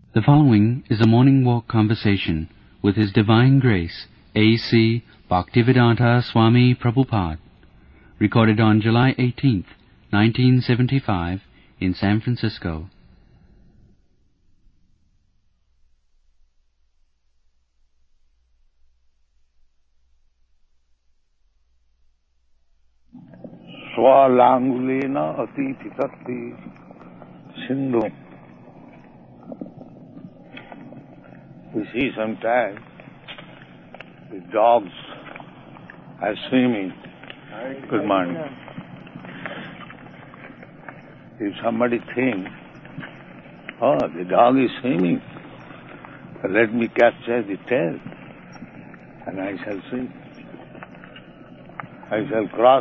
The following is a morning walk conversation with His Divine Grace, A.C. Bhaktivedanta Swami Prabhupada, recorded on July 18th, 1975, in San Francisco. Swalangulena atitikati sindhu. We see sometimes the dogs are swimming. Good morning. If somebody thinks, oh, the dog is swimming, let me capture the tail and I shall swim. I shall cross.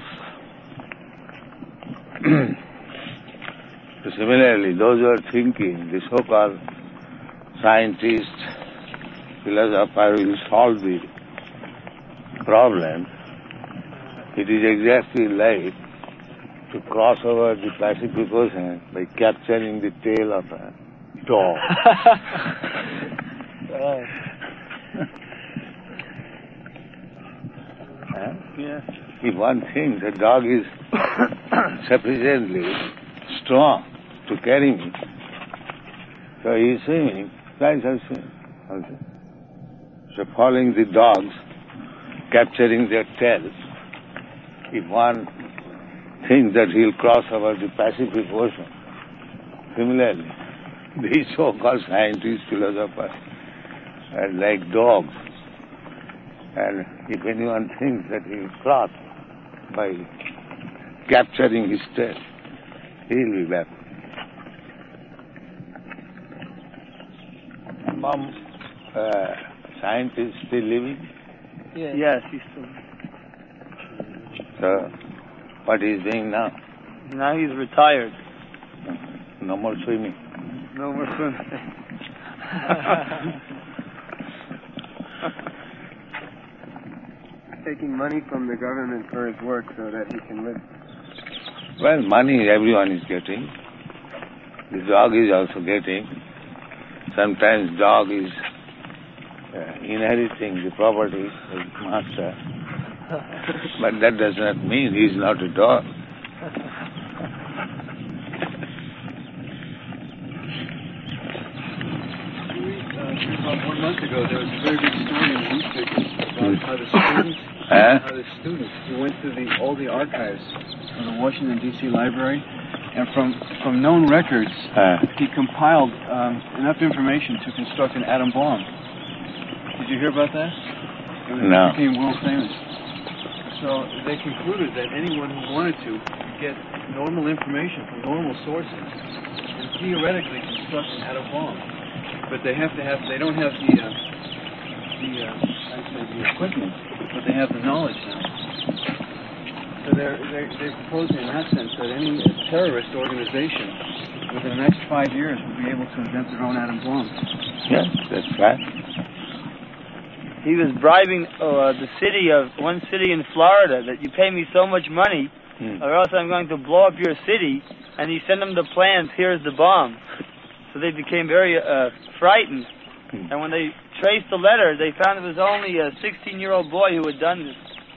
Similarly, those who are thinking, the so-called scientists, philosophers will solve the problem, it is exactly like to cross over the Pacific Ocean by capturing the tail of a dog. Yes. If one thinks a dog is sufficiently strong to carry me, so he is swimming, I shall swim also. So following the dogs, capturing their tails, if one thinks that he will cross over the Pacific Ocean, similarly, these so-called scientists, philosophers, are like dogs. And if anyone thinks that he will cross by capturing his tail, he will be back. Mom, scientist still living? Yes, he's still. So, what he is doing now? Now he's retired. No more swimming. No more swimming. Taking money from the government for his work so that he can live. Well, money everyone is getting. The dog is also getting. Sometimes dog is inheriting the property of the master. But that does not mean he is not a dog. About 1 month ago, there was a very big story in the newspaper about how the students who went to all the archives of the Washington, D.C. Library, and from known records, he compiled enough information to construct an atom bomb. Did you hear about that? No. It became world famous. So they concluded that anyone who wanted to could get normal information from normal sources and theoretically construct an atom bomb. But they don't have the equipment, but they have the knowledge now. So they're proposing in that sense that any terrorist organization within the next 5 years will be able to invent their own atom bomb. Yes, that's right. He was bribing one city in Florida that you pay me so much money or else I'm going to blow up your city, and he sent them the plans, here's the bomb. So they became very frightened. And when they traced the letter, they found it was only a 16-year-old boy who had done this.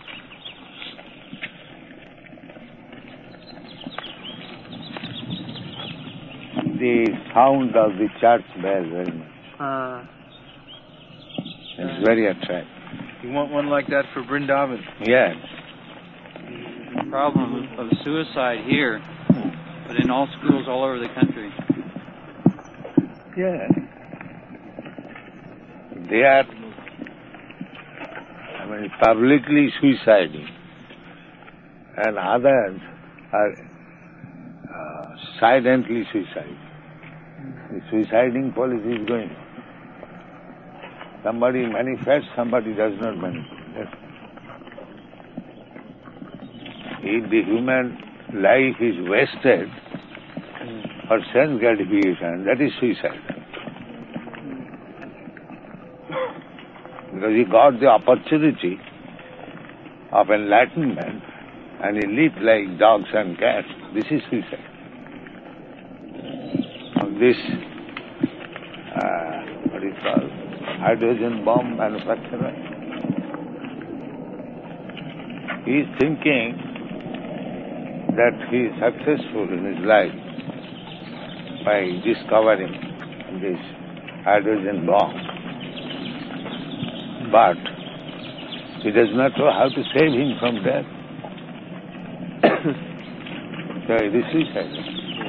The sound of the church bell very much. It's very attractive. You want one like that for Vrindavan? Yes. There's a problem of suicide here, but in all schools all over the country. Yeah. They are, publicly suiciding, and others are silently suiciding. The suiciding policy is going on. Somebody manifests, somebody does not manifest. If the human life is wasted for sense gratification, that is suicide. Because he got the opportunity of enlightenment and he lived like dogs and cats. This is suicide. This hydrogen bomb manufacturer. He is thinking that he is successful in his life by discovering this hydrogen bomb. But he does not know how to save him from death. So this is suicide.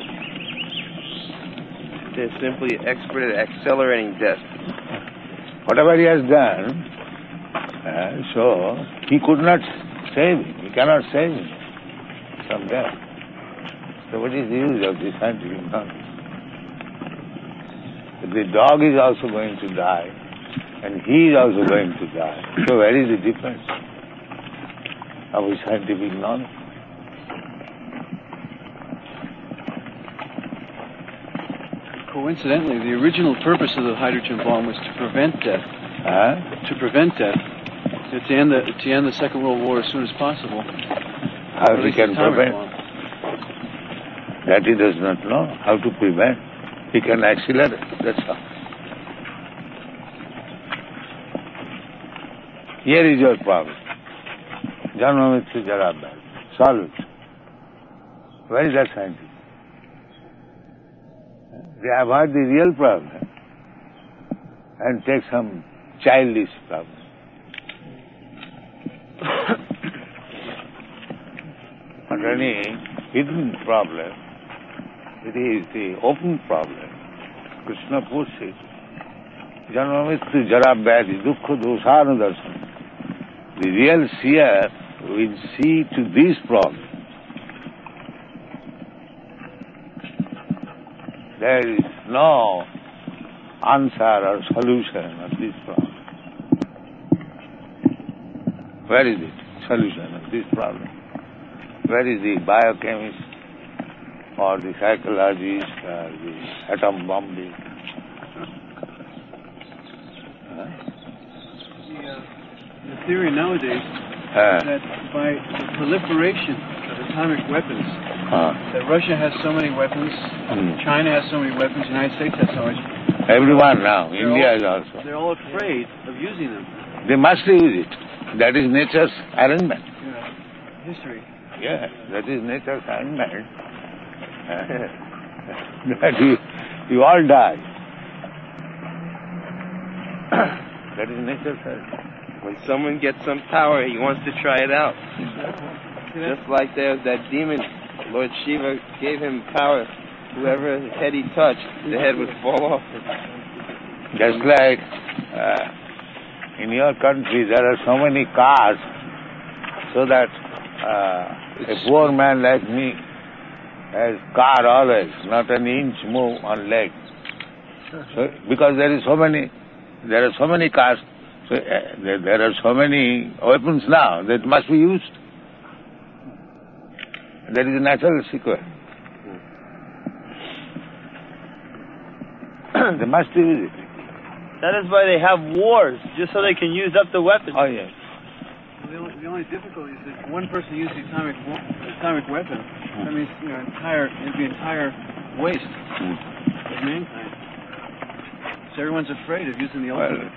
They're simply expert at accelerating death. Whatever he has done, so he could not save him. He cannot save him from death. So what is the use of this scientific knowledge? The dog is also going to die, and he is also going to die. So where is the difference of his scientific knowledge? Coincidentally, the original purpose of the hydrogen bomb was to prevent death. To prevent death. To end the Second World War as soon as possible. How he can prevent? That he does not know how to prevent. He can accelerate. That's all. Here is your problem. Janma Mrityu Jara Vyadi. Solve it. Where is that scientist? They avoid the real problem and take some childish problem. Not any hidden problem, it is the open problem. Krishna puts it. Janma Mrityu Jara Vyadi Dukkha Dosanudarsana. The real seer will see to this problem. There is no answer or solution of this problem. Where is it? Solution of this problem. Where is the biochemist or the psychologist or the atom bombing? The theory nowadays that by the proliferation of atomic weapons, that Russia has so many weapons, China has so many weapons, the United States has so much. Everyone now, India is also. They're all afraid of using them. They must use it. That is nature's arrangement. History. Yeah, that is nature's arrangement. That you all die. That is nature's arrangement. When someone gets some power, he wants to try it out. Just like there's that demon, Lord Shiva gave him power. Whoever head he touched, the head would fall off. Just like in your country, there are so many cars, so that a poor man like me has car always, not an inch move on leg. So, because there are so many cars, so there are so many weapons now that must be used. That is a natural sequence. They must use it. That is why they have wars, just so they can use up the weapons. Oh, yes. The only difficulty is that one person used the atomic weapon. That means the entire waste of mankind. So everyone's afraid of using the ultimate.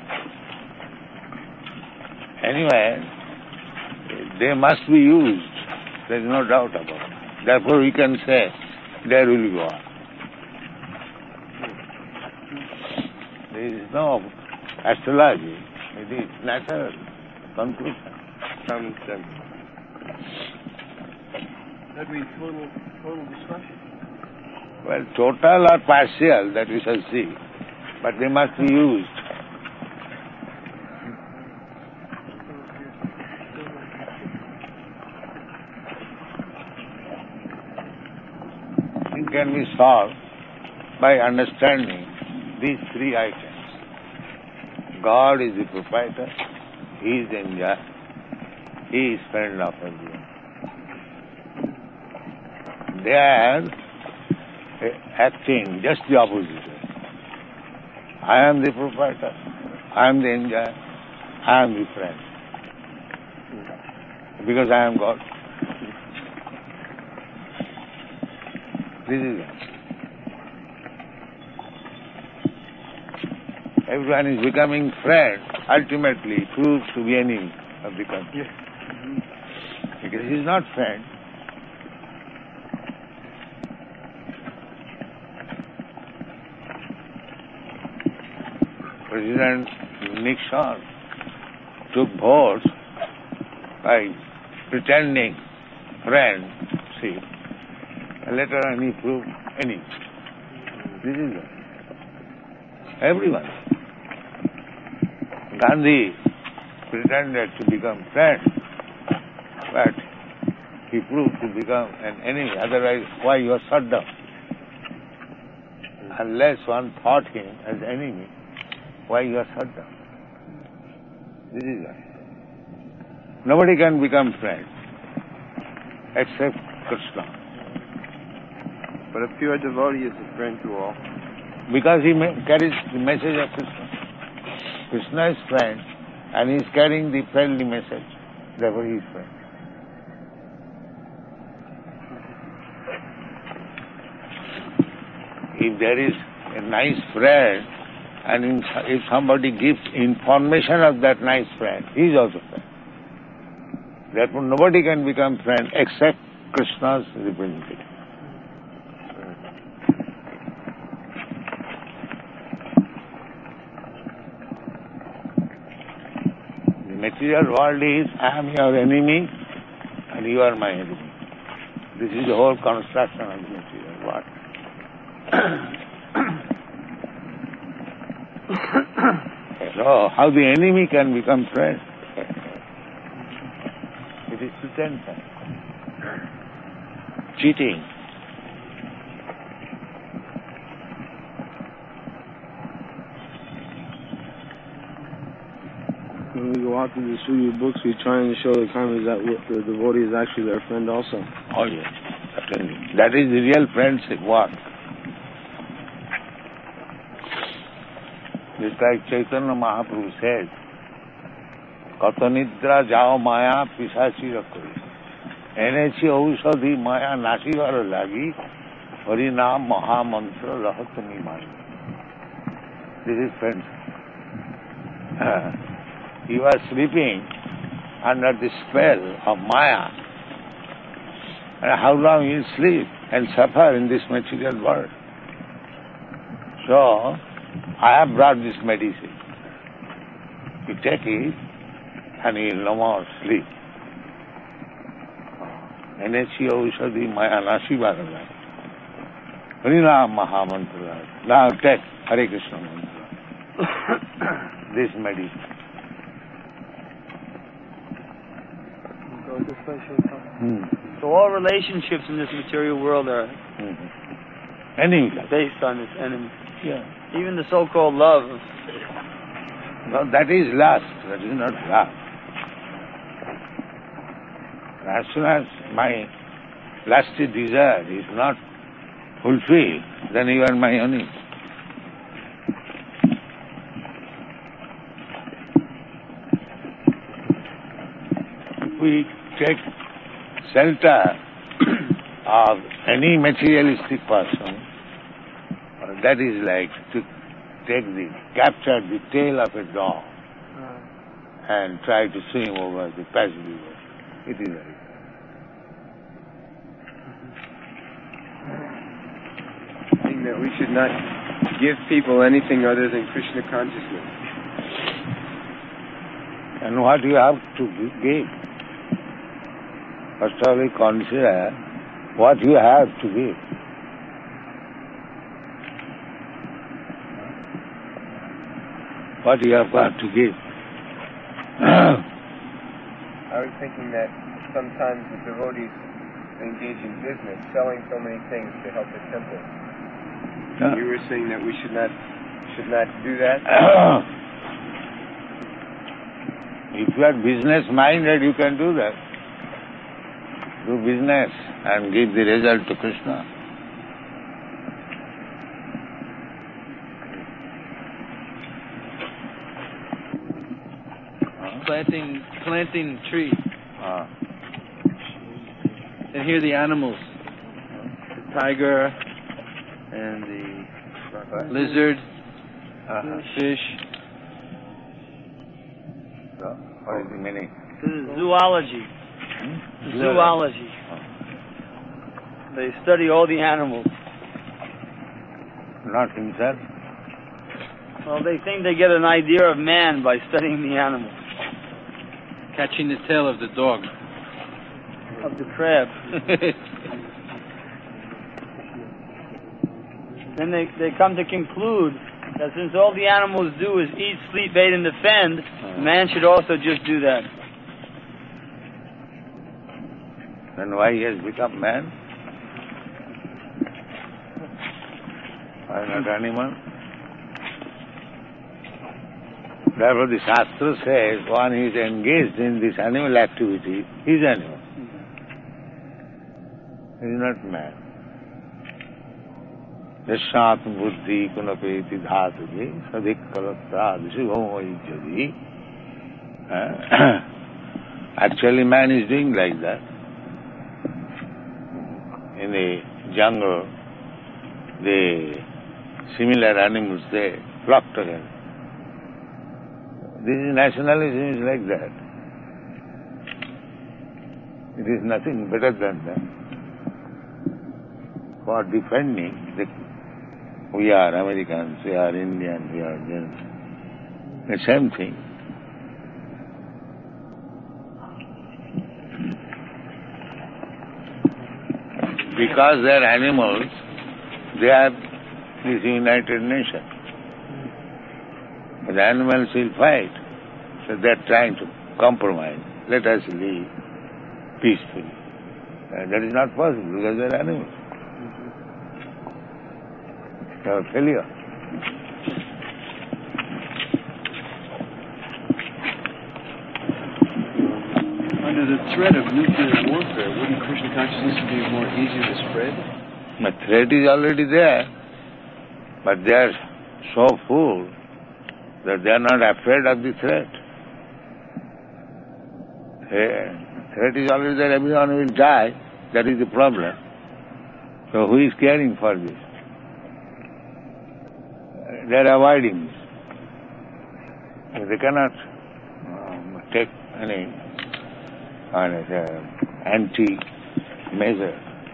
Anyway, they must be used. There is no doubt about it. Therefore, we can say, there will go on. There is no astrology. It is natural conclusion. Common sense. That means total destruction. Well, total or partial, that we shall see. But they must be used. It can be solved by understanding these three items. God is the proprietor, He is the enjoyer, He is friend of everyone. They are acting just the opposite way. I am the proprietor, I am the enjoyer, I am the friend. Because I am God. This is it. everyone is becoming friend, ultimately proves to be enemy of the country. Yes. Because he is not friend. President Nixon took votes by pretending friendship, and later on he proved enemy. This is it. Everyone. Gandhi pretended to become friend, but he proved to become an enemy. Otherwise, why he was shut down? Unless one thought him as enemy, why he was shut down? This is it. Nobody can become friend except Krishna. But a pure devotee is a friend to all. Because he carries the message of Krishna. Krishna is friend, and he is carrying the friendly message. Therefore he is friend. If there is a nice friend, and if somebody gives information of that nice friend, he is also friend. Therefore nobody can become friend except Krishna's representative. The material world is, I am your enemy and you are my enemy. This is the whole construction of the material world. So, how the enemy can become friend? It is pretense, cheating. When we go out to the studio books, we're trying to show the karmas that the devotee is actually their friend also. Oh yes, certainly. That is the real friendship work. Just like Chaitanya Mahaprabhu said, Kata nidra jao maya pisachi rakori. Enechi aushadhi maya nasivara lagi harinam maha mantra rahatami maya. This is friendship. You are sleeping under the spell of Maya. And how long you will sleep and suffer in this material world? So, I have brought this medicine. You take it and you will no more sleep. Enechi aushadhi maya nasivarala. Harinam maha mantra. Now take Hare Krishna mantra. This medicine. So all relationships in this material world are based on this enemy. Yeah. Even the so-called love. No, that is lust. That is not love. As soon as my lusty desire is not fulfilled, then you are my enemy. If we take shelter of any materialistic person, that is like to capture the tail of a dog and try to swim over the passage river. It is like that. I think that we should not give people anything other than Krishna consciousness. And what you have to give? First of all, consider what you have to give. What you have got to give. I was thinking that sometimes the devotees engage in business, selling so many things to help the temple. Yeah. You were saying that we should not do that? If you are business-minded, you can do that. Do business and give the result to Krishna. Planting trees. And here the animals. The tiger and the lizard fish. So, what is the meaning? This is zoology. Zoology. They study all the animals. Not himself. Well, they think they get an idea of man by studying the animals. Catching the tail of the dog. Of the crab. Then they come to conclude that since all the animals do is eat, sleep, bathe, and defend, man should also just do that. Then why he has become man? Why not animal? Therefore the Shastra says, one who is engaged in this animal activity is animal. He is not man. Yashat buddhi kunapeti dhatuji sadik kalatra dishubhamajadi. Actually man is doing like that. In the jungle, the similar animals, they flock together. This is nationalism is like that. It is nothing better than that. For defending, we are Americans, we are Indians, we are Germans. The same thing. Because they are animals, they are this United Nations. The animals will fight, so they are trying to compromise. Let us live peacefully. That is not possible because they are animals. They are failure. Under the threat of nuclear warfare, wouldn't Krishna consciousness be more easy to spread? The threat is already there, but they are so full that they are not afraid of the threat. The threat is already there, everyone will die. That is the problem. So who is caring for this? They are avoiding this. They cannot take any anti-measure.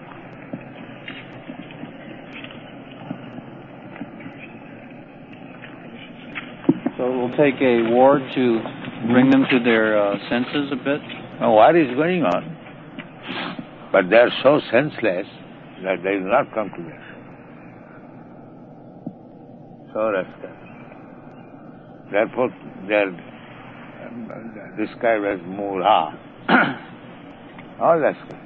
So it will take a war to bring them to their senses a bit? Now, war is going on, but they are so senseless that they will not come to this. So rascal. Therefore, they are described as mula. All rascals.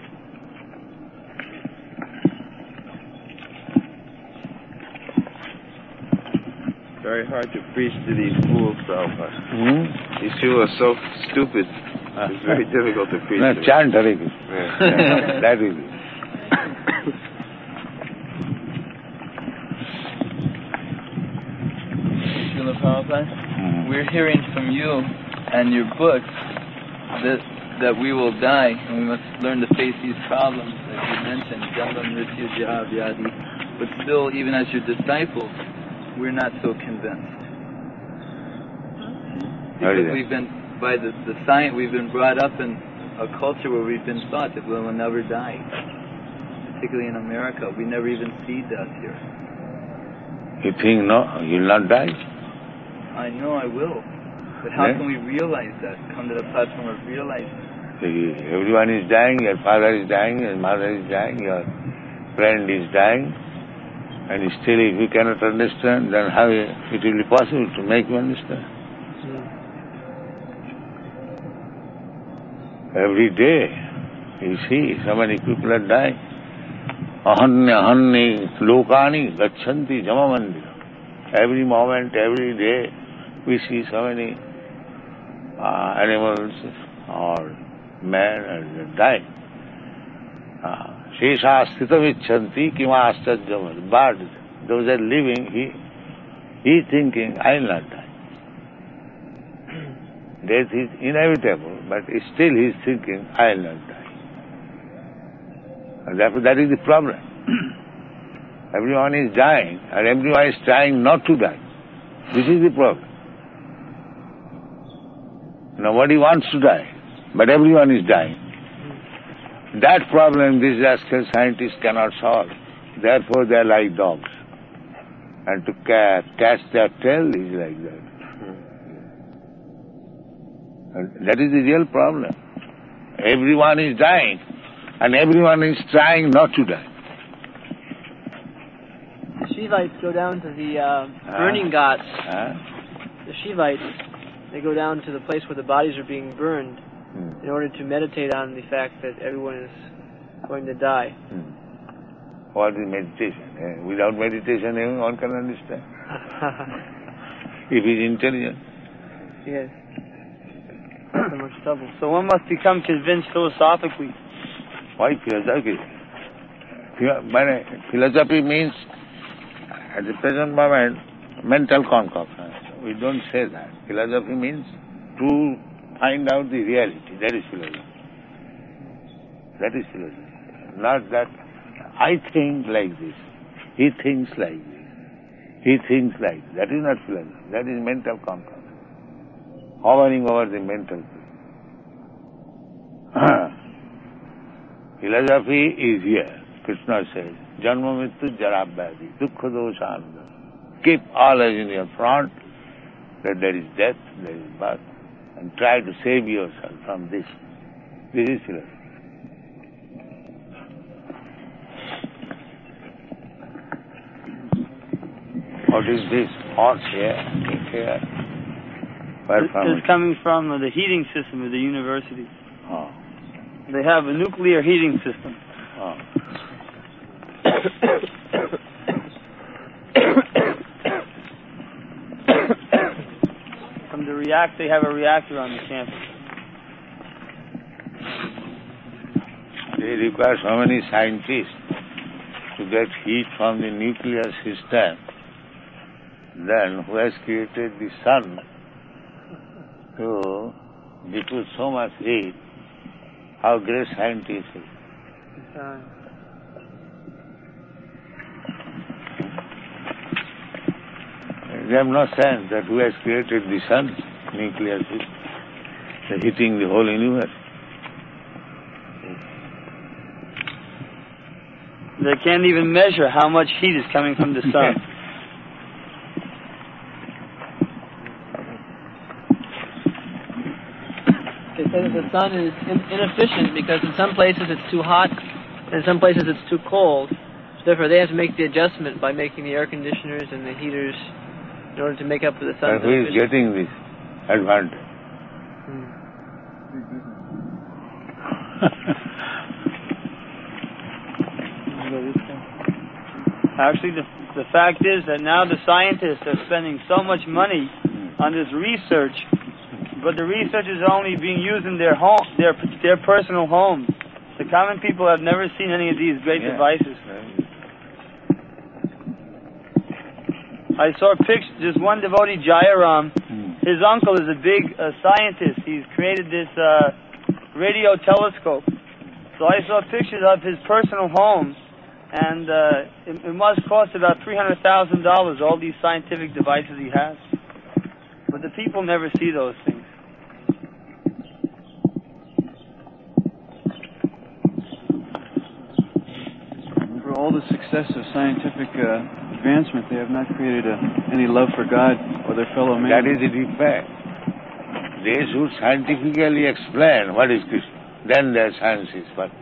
Very hard to preach to these fools, Prabhupada. These people are so stupid. It's very difficult to preach to them. Chant Hare Krishna. That is it. Srila Prabhupada, we're hearing from you and your books that we will die and we must learn to face these problems, as you mentioned, Jamba Mrityu Jara Vyadi. But still, even as your disciples, we're not so convinced. Because we've been, by the science, we've been brought up in a culture where we've been taught that we will never die. Particularly in America, we never even see death here. You think, no, you'll not die? I know I will. But how can we realize that? Come to the platform of realizing. Everyone is dying, your father is dying, your mother is dying, your friend is dying. And still, if you cannot understand, then how it will be possible to make you understand? Every day, you see, so many people are dying. Ahanya lokani gachanti jamamandira. Every moment, every day, we see so many animals or men are dying. Shesha sthitamichanti kimastajyamal. But those are living, he thinking, I will not die. Death is inevitable, but still he is thinking, I will not die. And therefore that is the problem. Everyone is dying, and everyone is trying not to die. This is the problem. Nobody wants to die, but everyone is dying. That problem these rascal scientists cannot solve. Therefore they are like dogs. And to catch their tail is like that. And that is the real problem. Everyone is dying, and everyone is trying not to die. The Shivites go down to the burning ghats. The Shivites, they go down to the place where the bodies are being burned in order to meditate on the fact that everyone is going to die. What is meditation? Without meditation, anyone can understand. If he is intelligent. Yes. So much trouble. So one must become convinced philosophically. Why philosophy? Philosophy means, at the present moment, mental concoction. We don't say that. Philosophy means to find out the reality. That is philosophy. That is philosophy. Not that I think like this, he thinks like this, he thinks like this. That is not philosophy. That is mental concoction. Hovering over the mental thing. Philosophy is here. Krishna says, Janma Mrityu Jara Vyadhi, Dukkha Doshananda. Keep always in your front that there is death, there is birth, and try to save yourself from this. This is philosophy. What is this? Hot here? It's coming from the heating system of the university. Oh. They have a nuclear heating system. Oh. From the they have a reactor on the campus. They require so many scientists to get heat from the nuclear system. Then who has created the sun to diffuse so much heat? How great scientist is. They have no sense that who has created the sun, nuclear system. They're heating the whole universe. They can't even measure how much heat is coming from the sun. They say that the sun is inefficient because in some places it's too hot and in some places it's too cold. So therefore they have to make the adjustment by making the air conditioners and the heaters in order to make up for the sun's who is getting this advantage? Actually, the fact is that now the scientists are spending so much money on this research, but the research is only being used in their personal homes. The common people have never seen any of these great devices. I saw pictures. There's one devotee, Jayaram. His uncle is a big scientist. He's created this radio telescope. So I saw pictures of his personal home, and it must cost about $300,000, all these scientific devices he has. But the people never see those things. For all the success of scientific advancement, they have not created any love for God or their fellow man. That is the defect. They should scientifically explain what is Krishna. Then their science is perfect.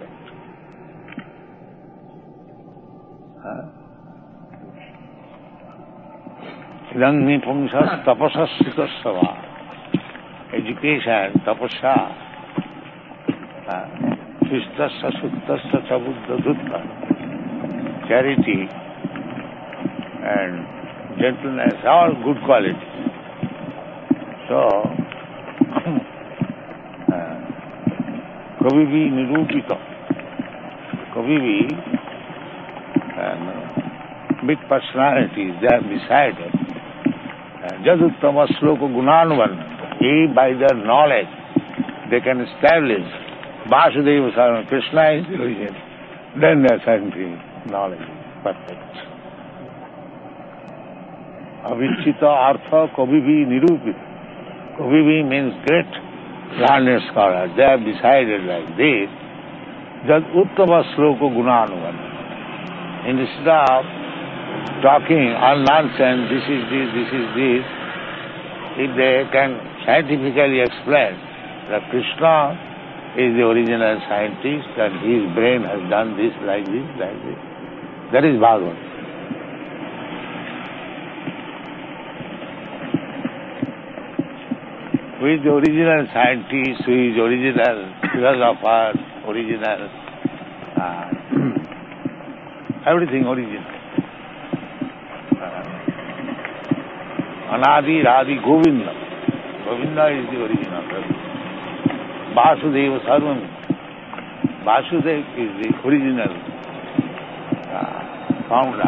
Idang nipumsas tapasas sikasava. Education, tapasya. Shistasa suttasya chabuddha dhutta. Charity and gentleness, all good qualities. So, Kavivi nirupita. Kavivi, big personalities, they are beside us. Jaduttama sloka gunanvan. By their knowledge, they can establish Vasudeva Sarvama, Krishna is the origin. Then their scientific knowledge is perfect. Avichita Artha Kavivi Nirupita. Kavivi means great learned scholar. They have decided like this, that Uttama Sloka Gunanuvana. Instead of talking all nonsense, this is this, if they can scientifically explain that Krishna is the original scientist and his brain has done this, like this, like this. That is Bhagavad. Who is the original scientist, who is original philosopher, original, everything original. Anadi Radhi Govinda. Govinda is the original. Vasudeva Sarvam. Vasudeva is the original founder.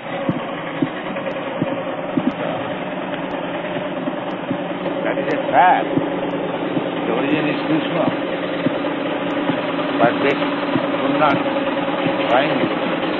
That is a fact. The origin is Krishna. But they could not find it.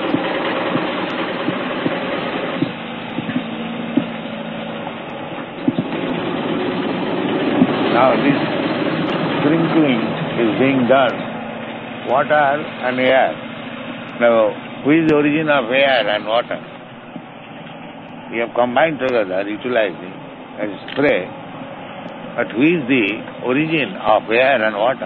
Now this sprinkling is being done, water and air. Now, who is the origin of air and water? We have combined together, utilizing as spray. But who is the origin of air and water?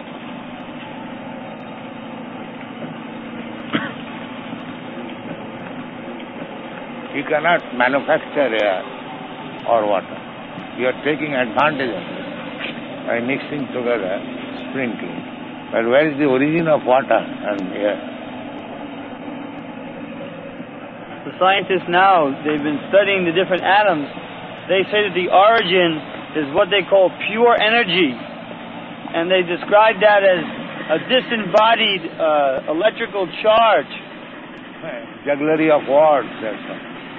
You cannot manufacture air or water. You are taking advantage of it by mixing together, sprinkling. But where is the origin of water and air? The scientists now, they've been studying the different atoms. They say that the origin is what they call pure energy. And they describe that as a disembodied electrical charge. Jugglery of words, that's all.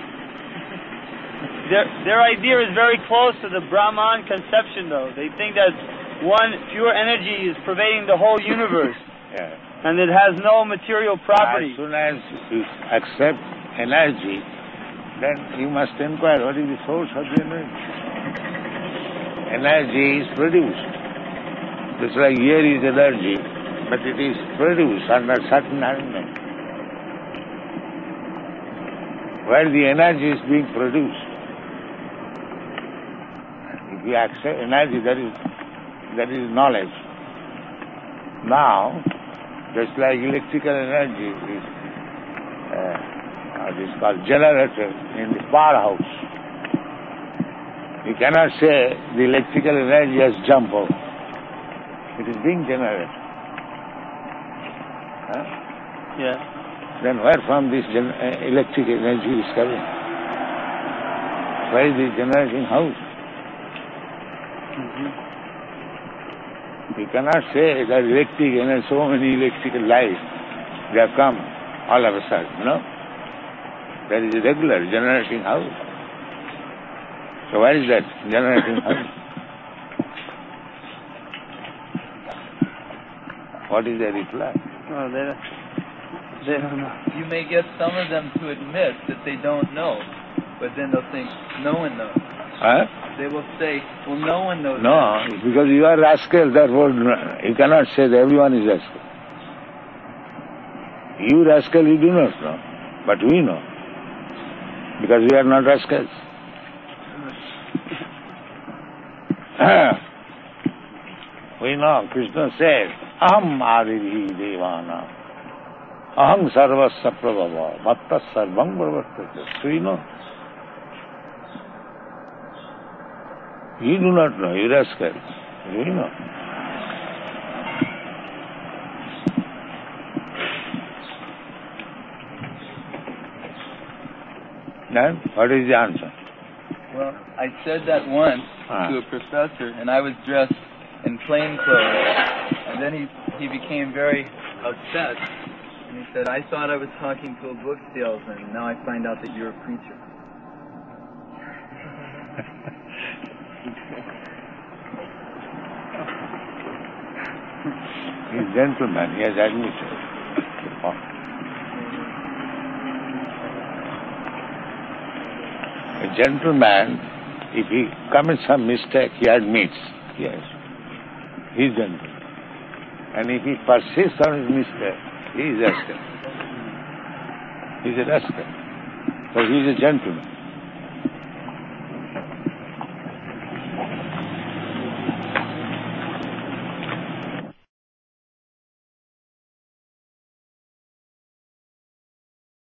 Their idea is very close to the Brahman conception, though. They think that one pure energy is pervading the whole universe, and it has no material property. As soon as you accept energy, then you must inquire what is the source of the energy. Energy is produced. Just like air is energy, but it is produced under certain element. Where the energy is being produced. If you accept energy, that is knowledge. Now, just like electrical energy is called generator in the powerhouse. You cannot say the electrical energy has jumped out. It is being generated. Yeah. Then where from this electric energy is coming? Where is the generating house? You cannot say that electric energy, so many electrical lights, they have come all of a sudden, no? There is a regular generating house. So where is that generating house? What is the reply? Oh, they don't know. You may get some of them to admit that they don't know, but then they'll think, no one knows. Huh? They will say, well, no one knows. No, that. because you are rascal, therefore you cannot say that everyone is rascal. You rascal, you do not know, but we know, because we are not rascals. We know, Krishna said, Aham Adivi Devana, Aham Sarvasya Prabhava, Matta Sarvam Pravartate. So we know. You do not know, you rascal. We know. Then, what is the answer? Well, I said that once to a professor, and I was dressed in plain clothes, and then he became very upset, and he said, I thought I was talking to a book salesman, and now I find out that you're a preacher. He's a gentleman, he has admitted. A gentleman, if he commits some mistake, he admits, yes, he is gentle. And if he persists on his mistake, he is rascal. He is a rascal. So he is a gentleman.